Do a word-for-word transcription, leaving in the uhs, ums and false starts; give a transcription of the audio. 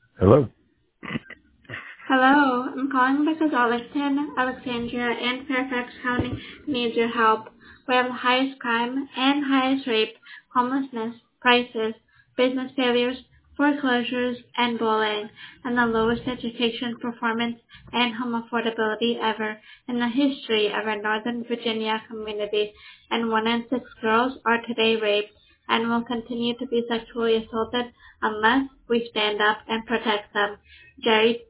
Hello. Hello, I'm calling because Arlington, Alexandria, and Fairfax County needs your help. We have the highest crime and highest rape, homelessness, prices, business failures, foreclosures, and bullying, and the lowest education performance and home affordability ever in the history of our Northern Virginia community, and one in six girls are today raped and will continue to be sexually assaulted unless we stand up and protect them. Jerry